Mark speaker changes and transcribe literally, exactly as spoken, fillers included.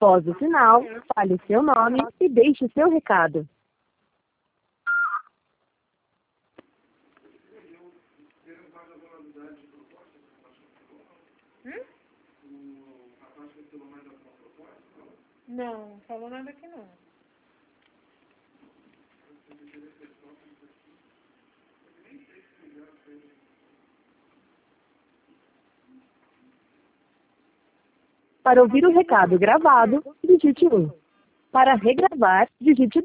Speaker 1: Após o sinal, fale seu nome e deixe seu recado.
Speaker 2: Hum? Não, falou nada aqui não.
Speaker 1: Para ouvir o recado gravado, digite um. Para regravar, digite